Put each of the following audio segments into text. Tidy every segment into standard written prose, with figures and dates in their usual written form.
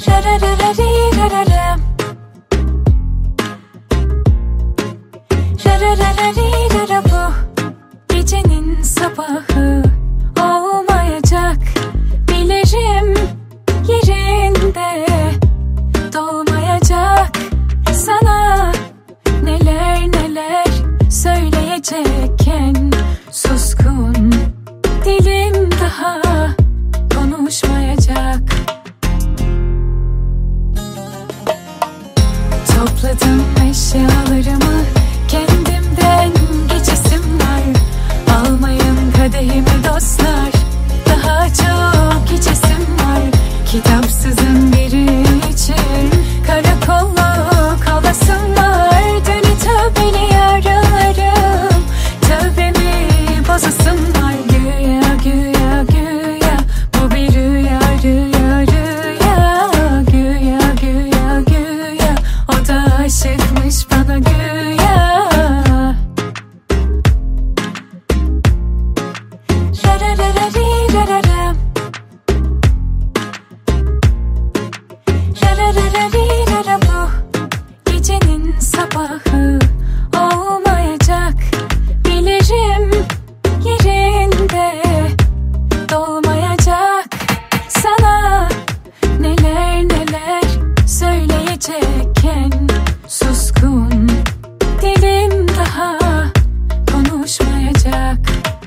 Rarararariraram. Rararararirara, bu gecenin sabahı olmayacak. Bilirim yerinde dolmayacak. Sana neler neler söyleyecekken suskun dilim daha konuşmayacak. Topladım eşyalarımı, kendimden geçesim var. Almayın kadehimi dostlar, daha çok içesim var. Kitapsızın biri için karakolluk olasım var. Dönü tövbeli yaralarım, tövbemi bozasım var. Güya güya güya bu bir rüya rüya rüya. Güya güya güya o da aşıkmış bana güya. Rarararariraram. Rarararariraram, bu gecenin sabahı olmayacak. Bilirim yerinde dolmayacak. Sana neler neler söyleyecekken suskun dilim daha konuşmayacak.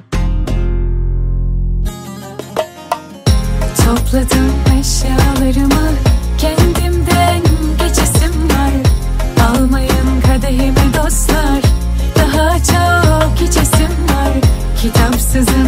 Topladım eşyalarımı, kendimden geçesim var. Almayın kadehimi dostlar, daha çok içesim var. Kitapsızın